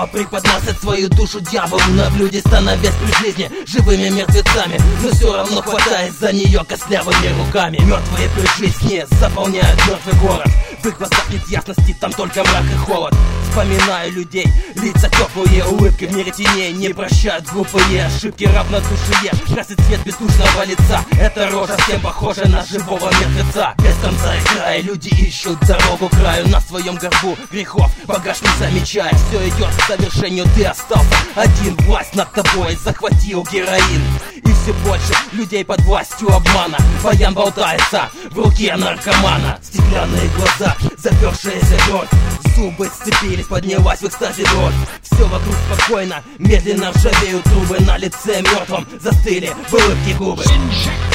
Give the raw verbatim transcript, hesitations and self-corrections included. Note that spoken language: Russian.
снова преподносят свою душу дьяволу на блюде, становясь при жизни живыми мертвецами. Но все равно хватает за нее костлявыми руками. Мертвые при жизни заполняют мертвый город. В их глазах нет ясности, там только мрак и холод. Вспоминаю людей, лица теплые, улыбки в мире теней не прощают глупые ошибки равнодушие. Красный цвет бездушного лица, эта рожа всем похожа на живого мертвеца. Без конца и края люди ищут дорогу к краю. На своем горбу грехов багаж не замечая. Все идет к завершению, ты остался один. Власть над тобой захватил героин. И все больше людей под властью обмана. Баян болтается в руке наркомана. Стеклянные глаза, запершаяся кровь. Зубы сцепились, поднялась в экстазе дрожь. Все вокруг спокойно, медленно ржавеют трубы. На лице мертвом застыли в улыбке губы.